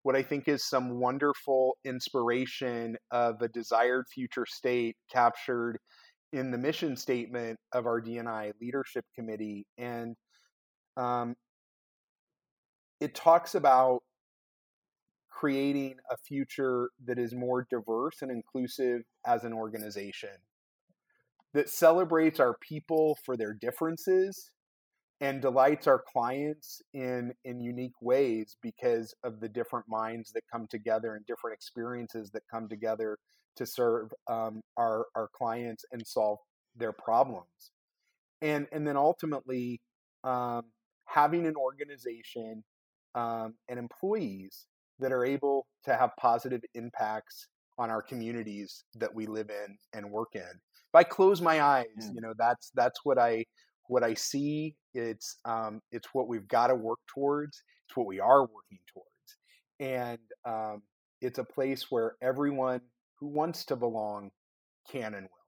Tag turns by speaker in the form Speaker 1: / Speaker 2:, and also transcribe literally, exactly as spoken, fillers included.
Speaker 1: what I think is some wonderful inspiration of a desired future state captured in the mission statement of our D and I Leadership Committee. And um, it talks about creating a future that is more diverse and inclusive as an organization, that celebrates our people for their differences and delights our clients in, in unique ways because of the different minds that come together and different experiences that come together to serve um, our, our clients and solve their problems. And, and then ultimately, um, having an organization um, and employees that are able to have positive impacts on our communities that we live in and work in. If I close my eyes,
Speaker 2: Yeah.
Speaker 1: you know, that's that's what I what I see. It's um, it's what we've got to work towards. It's what we are working towards, and um, it's a place where everyone who wants to belong can and will.